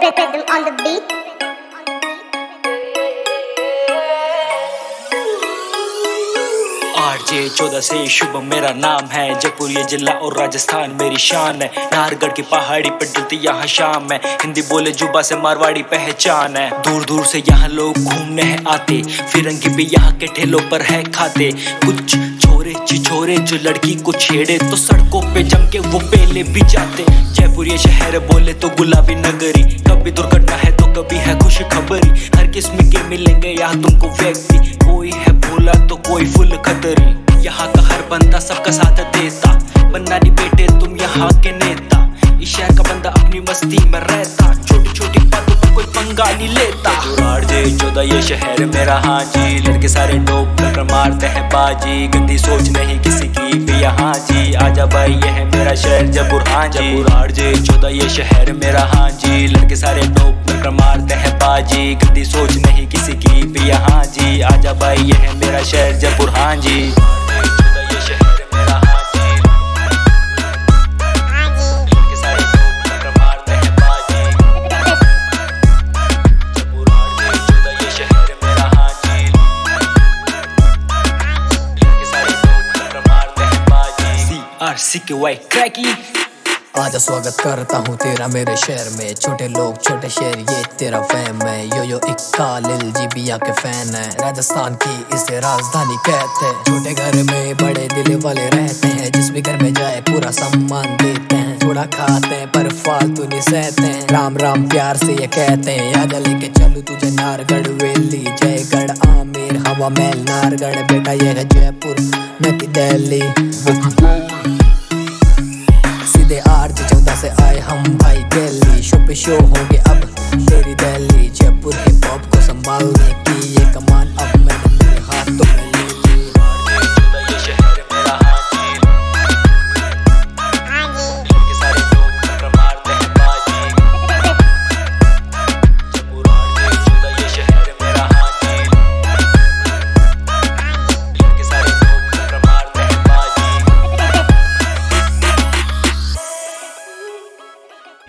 rhythm on the beat. RJ 14 से शुभम मेरा नाम है। जयपुर ये जिला और राजस्थान मेरी शान है। नाहरगढ़ की पहाड़ी पर डलती यहाँ शाम है। हिंदी बोले जुबा से मारवाड़ी पहचान है। दूर दूर से यहाँ लोग घूमने हैं आते, फिरंगी भी यहाँ के ठेलों पर है खाते। कुछ छोरे छिछोरे जो लड़की को छेड़े तो सड़कों पे जम के वो पेले भी जाते। जयपुर ये शहर बोले तो गुलाबी नगरी, कभी दुर्घटना है तो कभी है खुश खबरी। हर किस्म के मिलेंगे यहाँ तुमको व्यक्ति, कोई है भोला तो कोई फुल खतरी। यहाँ का हर बंदा सबका साथ देता, बनना नहीं बेटे तुम यहाँ के नेता। इस शहर का बंदा अपनी मस्ती में रहता, छोटी छोटी बातों पर कोई पंगा नहीं लेता। RJ 14 ये शहर मेरा हाँ जी, लड़के सारे डोप कर मारते हैं बाजी। गंदी सोच नहीं किसी की भी यहाँ जी, आजा भाई ये है मेरा शहर जयपुर हाँ जी। RJ 14 ये शहर मेरा हाँ जी, लड़के सारे डोप कर मारते हैं बाजी। गंदी सोच नहीं किसी की भी यहाँ जी, आजा भाई ये है मेरा शहर जयपुर हाँ जी। RCKY क्रैकी आजा स्वागत करता हूँ तेरा मेरे शहर में। छोटे लोग छोटे शहर ये तेरा फैम है। यो इक्का लिल जीबिया के फैन है। राजस्थान की इसे राजधानी कहते हैं। छोटे घर में बड़े दिल वाले रहते हैं, जिस भी घर में जाए पूरा सम्मान देते हैं। थोड़ा खाते हैं पर फालतू नहीं सहते हैं, राम राम प्यार से ये कहते हैं। आजा लेके चलूं तुझे नाहरगढ़ वेली, जयगढ़ आमेर हवा महल नाहरगढ़। बेटा ये है जयपुर न की दिल्ली। सीधे RJ 14 से आए हम भाई दिल्ली। शो पे शो होंगे अब तेरी दिल्ली। जयपुर हिप हॉप को संभाल